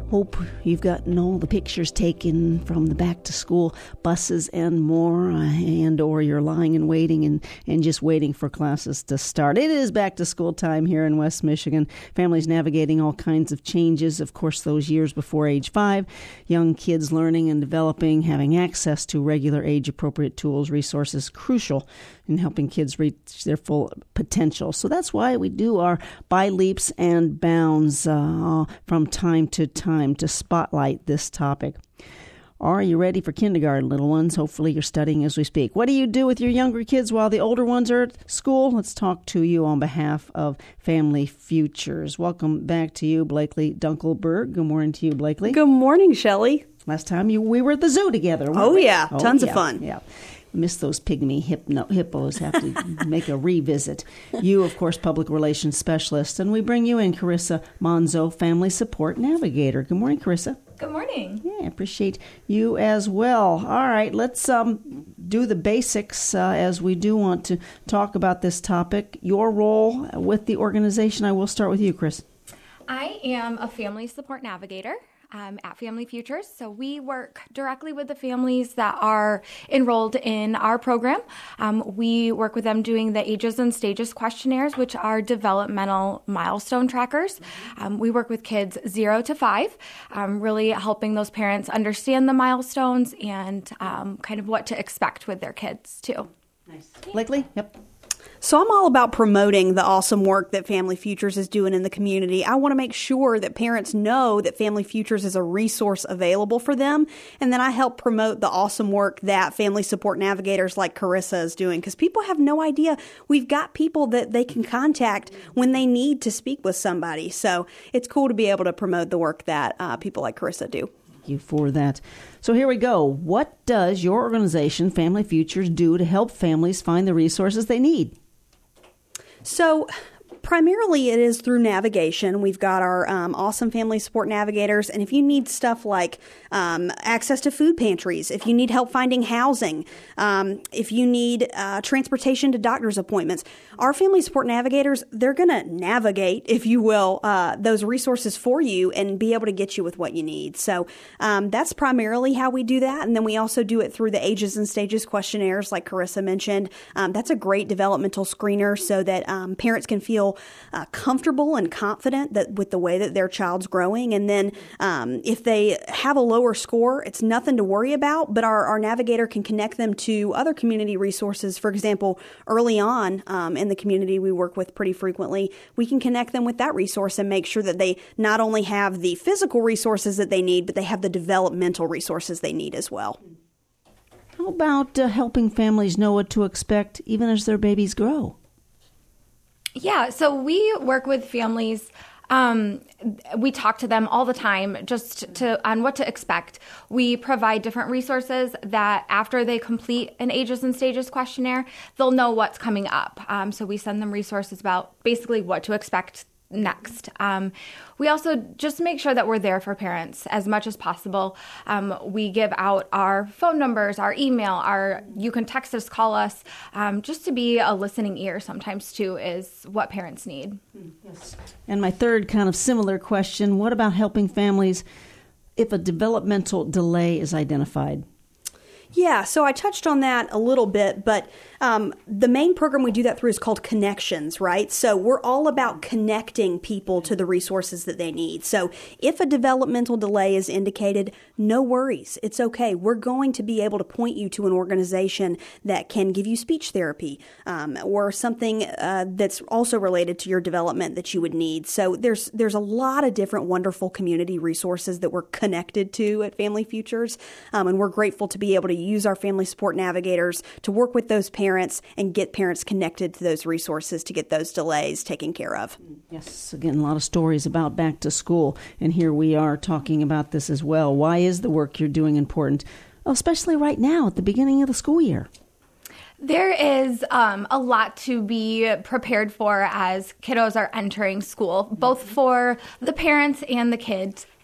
Hope you've gotten all the pictures taken from the back-to-school buses and more, and or you're lying and waiting and just waiting for classes to start. It is back-to-school time here in West Michigan. Families navigating all kinds of changes, of course, those years before age 5. Young kids learning and developing, having access to regular age-appropriate tools, resources, crucial in helping kids reach their full potential. So that's why we do our By Leaps and Bounds from time to time to spotlight this topic. Are you ready for kindergarten, little ones? Hopefully you're studying as we speak. What do you do with your younger kids while the older ones are at school? Let's talk to you on behalf of Family Futures. Welcome back to you, Blakely Dunkelberg. Good morning to you, Blakely. Good morning, Shelley. Last time we were at the zoo together. Oh, yeah. Tons of fun. Yeah. Miss those pygmy hippos, have to make a revisit. You, of course, public relations specialist, and we bring you in Carissa Monzo, family support navigator. Good morning, Carissa. Good morning. Yeah, I appreciate you as well. All right, let's do the basics as we do want to talk about this topic. Your role with the organization. I will start with you, Chris. I am a family support navigator at Family Futures. So we work directly with the families that are enrolled in our program. We work with them doing the ages and stages questionnaires, which are developmental milestone trackers. We work with kids 0 to 5, really helping those parents understand the milestones and kind of what to expect with their kids too. Nice. Blakely? Yep. So I'm all about promoting the awesome work that Family Futures is doing in the community. I want to make sure that parents know that Family Futures is a resource available for them. And then I help promote the awesome work that family support navigators like Carissa is doing, because people have no idea. We've got people that they can contact when they need to speak with somebody. So it's cool to be able to promote the work that people like Carissa do. Thank you for that. So here we go. What does your organization, Family Futures, do to help families find the resources they need? So primarily it is through navigation. We've got our awesome family support navigators. And if you need stuff like access to food pantries, if you need help finding housing, if you need transportation to doctor's appointments, our family support navigators, they're going to navigate, if you will, those resources for you and be able to get you with what you need. So that's primarily how we do that. And then we also do it through the ages and stages questionnaires, like Carissa mentioned. That's a great developmental screener so that parents can feel comfortable and confident that with the way that their child's growing. And then if they have a lower score, it's nothing to worry about, but our navigator can connect them to other community resources. For example, early on in the community we work with pretty frequently, we can connect them with that resource and make sure that they not only have the physical resources that they need, but they have the developmental resources they need as well. How about helping families know what to expect even as their babies grow? Yeah, so we work with families. We talk to them all the time on what to expect. We provide different resources that after they complete an ages and stages questionnaire, they'll know what's coming up. So we send them resources about basically what to expect next. We also just make sure that we're there for parents as much as possible. We give out our phone numbers, our email, you can text us, call us, just to be a listening ear sometimes too is what parents need. Yes. And my third kind of similar question, what about helping families if a developmental delay is identified? Yeah, so I touched on that a little bit, but the main program we do that through is called Connections, right? So we're all about connecting people to the resources that they need. So if a developmental delay is indicated, no worries. It's okay. We're going to be able to point you to an organization that can give you speech therapy or something that's also related to your development that you would need. So there's a lot of different wonderful community resources that we're connected to at Family Futures, and we're grateful to be able to use our family support navigators to work with those parents and get parents connected to those resources to get those delays taken care of. Yes, again, a lot of stories about back to school, and here we are talking about this as well. Why is the work you're doing important, especially right now at the beginning of the school year? There is a lot to be prepared for as kiddos are entering school, both for the parents and the kids.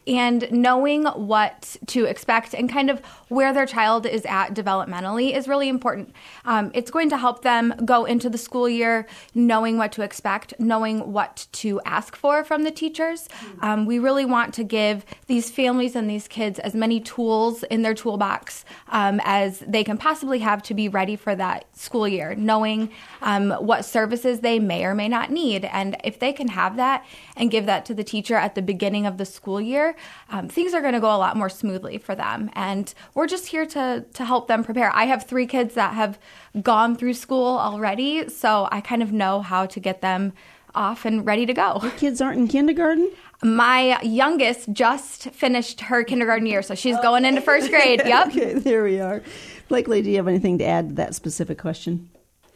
And knowing what to expect and kind of where their child is at developmentally is really important. It's going to help them go into the school year knowing what to expect, knowing what to ask for from the teachers. We really want to give these families and these kids as many tools in their toolbox as they can possibly have to be ready for that school year, knowing what services they may or may not need. And if they can have that and give that to the teacher at the beginning of the school year, things are going to go a lot more smoothly for them. And we're just here to help them prepare. I have 3 kids that have gone through school already, so I kind of know how to get them off and ready to go. Your kids aren't in kindergarten? My youngest just finished her kindergarten year, so she's going into first grade. Yep. Okay, there we are. Blakely, do you have anything to add to that specific question?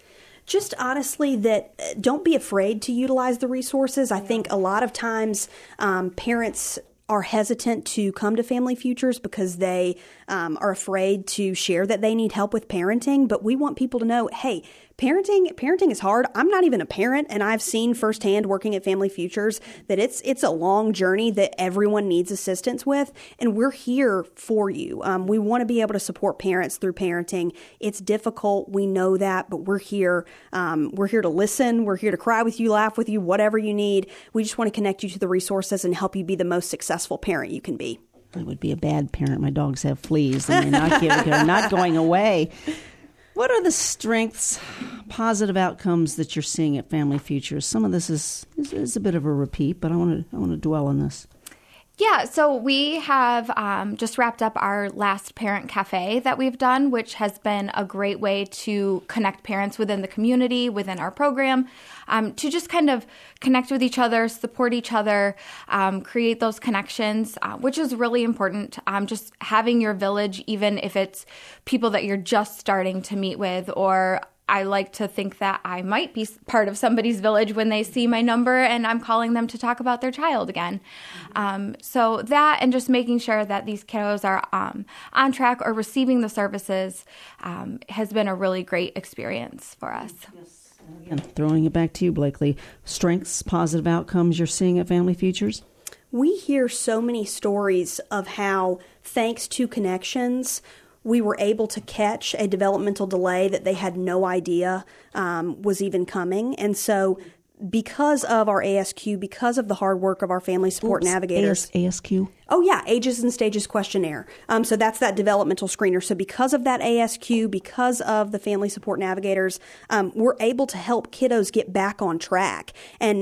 Just honestly that don't be afraid to utilize the resources. I think a lot of times parents are hesitant to come to Family Futures because they are afraid to share that they need help with parenting. But we want people to know, hey, parenting is hard. I'm not even a parent, and I've seen firsthand working at Family Futures that it's a long journey that everyone needs assistance with, and we're here for you. We want to be able to support parents through parenting. It's difficult, we know that, but we're here. We're here to listen. We're here to cry with you, laugh with you, whatever you need. We just want to connect you to the resources and help you be the most successful parent you can be. I would be a bad parent. My dogs have fleas, and they're not going away. What are the strengths, positive outcomes that you're seeing at Family Futures? Some of this is a bit of a repeat, but I want to dwell on this. Yeah, so we have just wrapped up our last parent cafe that we've done, which has been a great way to connect parents within the community, within our program, to just kind of connect with each other, support each other, create those connections, which is really important. Just having your village, even if it's people that you're just starting to meet with, or I like to think that I might be part of somebody's village when they see my number and I'm calling them to talk about their child again. So that, and just making sure that these kiddos are on track or receiving the services has been a really great experience for us. And throwing it back to you, Blakely, strengths, positive outcomes you're seeing at Family Futures? We hear so many stories of how, thanks to connections, we were able to catch a developmental delay that they had no idea was even coming. And so because of our ASQ, because of the hard work of our family support navigators. ASQ? Oh, yeah, Ages and Stages Questionnaire. So that's that developmental screener. So because of that ASQ, because of the family support navigators, we're able to help kiddos get back on track. And,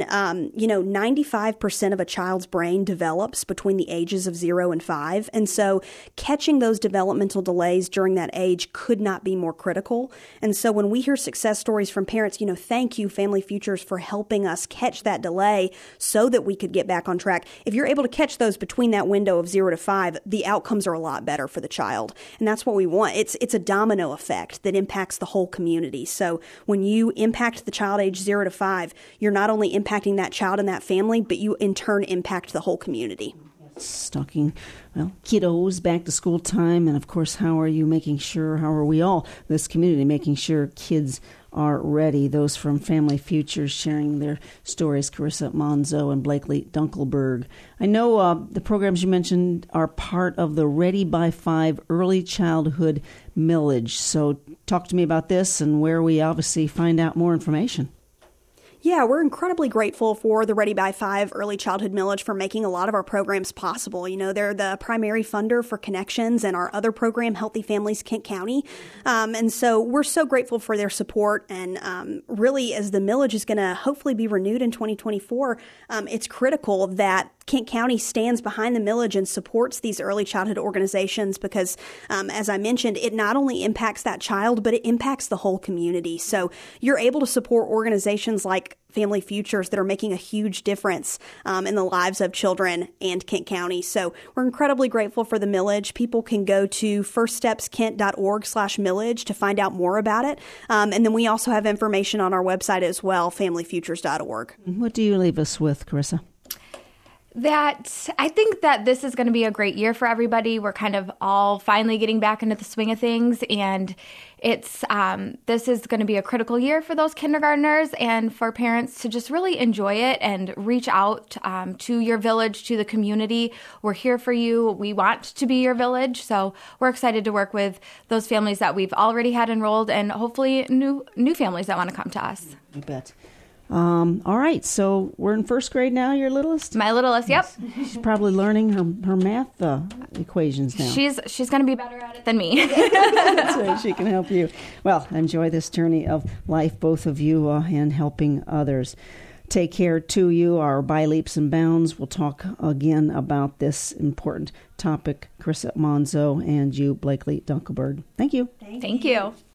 95% of a child's brain develops between the ages of 0 and 5. And so catching those developmental delays during that age could not be more critical. And so when we hear success stories from parents, thank you, Family Futures, for helping us catch that delay so that we could get back on track. If you're able to catch those between that window of 0 to 5, the outcomes are a lot better for the child. And that's what we want. It's a domino effect that impacts the whole community. So when you impact the child age 0 to 5, you're not only impacting that child and that family, but you in turn impact the whole community. Talking, kiddos, back to school time, and of course, how are we all, this community, making sure kids are ready? Those from Family Futures sharing their stories, Carissa Monzo and Blakely Dunkelberg. I know the programs you mentioned are part of the Ready by 5 Early Childhood Millage. So talk to me about this and where we obviously find out more information. Yeah, we're incredibly grateful for the Ready by 5 Early Childhood Millage for making a lot of our programs possible. They're the primary funder for Connections and our other program, Healthy Families Kent County. And so we're so grateful for their support. And really, as the millage is going to hopefully be renewed in 2024, it's critical that Kent County stands behind the millage and supports these early childhood organizations because, as I mentioned, it not only impacts that child, but it impacts the whole community. So you're able to support organizations like Family Futures that are making a huge difference in the lives of children and Kent County. So we're incredibly grateful for the millage. People can go to firststepskent.org/millage to find out more about it. And then we also have information on our website as well, familyfutures.org. What do you leave us with, Carissa? That I think that this is going to be a great year for everybody. We're kind of all finally getting back into the swing of things, and it's this is going to be a critical year for those kindergartners and for parents to just really enjoy it and reach out to your village, to the community. We're here for you. We want to be your village, so we're excited to work with those families that we've already had enrolled, and hopefully new families that want to come to us. You bet. All right, so we're in first grade now, your littlest? My littlest, yep. She's probably learning her math equations now. She's going to be better at it than me. That's right, she can help you. Well, enjoy this journey of life, both of you, and helping others. Take care to you, our By Leaps and Bounds. We'll talk again about this important topic. Carissa Monzo and you, Blakely Dunkelberg. Thank you. Thank you.